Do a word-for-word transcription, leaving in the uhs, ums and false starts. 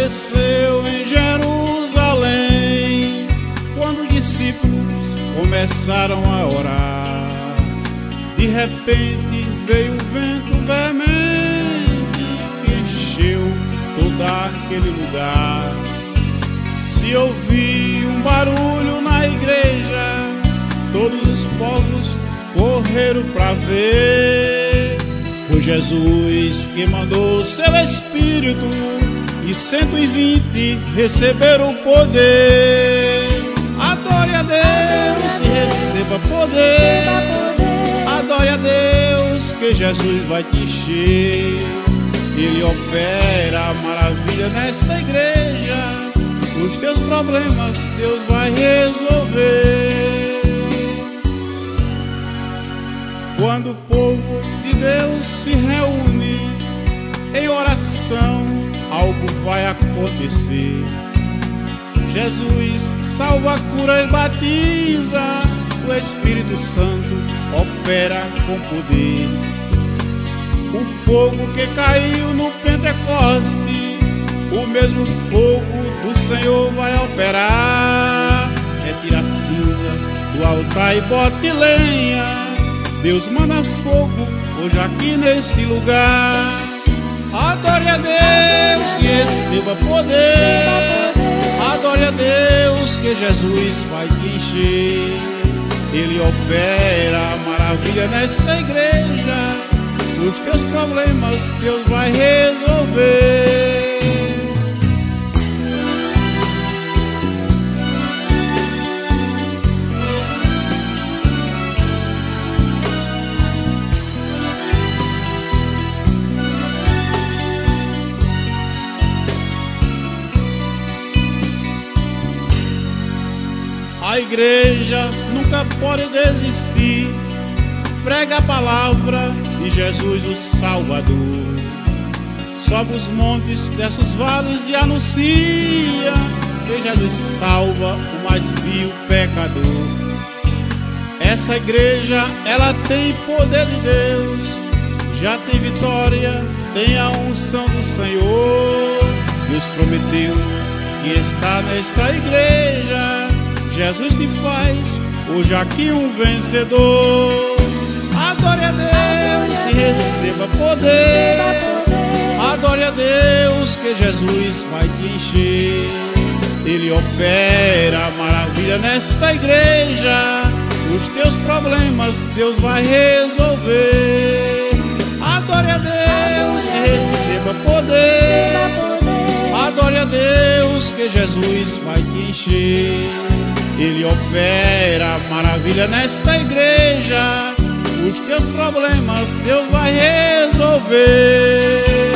aconteceu em Jerusalém, quando os discípulos começaram a orar. De repente veio um vento veemente que encheu todo aquele lugar. Se ouviu um barulho na igreja, todos os povos correram para ver. Foi Jesus que mandou seu Espírito e cento e vinte receberam o poder. Adore a Deus e receba poder. Adore a Deus que Jesus vai te encher. Ele opera a maravilha nesta igreja. Os teus problemas Deus vai resolver. Quando o povo de Deus se reúne em oração, algo vai acontecer. Jesus salva, cura e batiza. O Espírito Santo opera com poder. O fogo que caiu no Pentecoste, o mesmo fogo do Senhor vai operar. Retira a cinza do altar e bote lenha. Deus manda fogo hoje aqui neste lugar. Adore a Deus e receba poder. Adore a Deus que Jesus vai te encher. Ele opera a maravilha nesta igreja. Os teus problemas Deus vai resolver. A igreja nunca pode desistir. Prega a palavra de Jesus o Salvador. Sobe os montes, desce os vales e anuncia que Jesus salva o mais vil pecador. Essa igreja, ela tem poder de Deus, já tem vitória, tem a unção do Senhor. Deus prometeu que está nessa igreja. Jesus te faz hoje aqui um vencedor. Adore a Deus e receba poder. Adore a Deus que Jesus vai te encher. Ele opera a maravilha nesta igreja. Os teus problemas Deus vai resolver. Adore a Deus e receba poder. Adore a Deus que Jesus vai te encher. Ele opera a maravilha nesta igreja. Os teus problemas Deus vai resolver.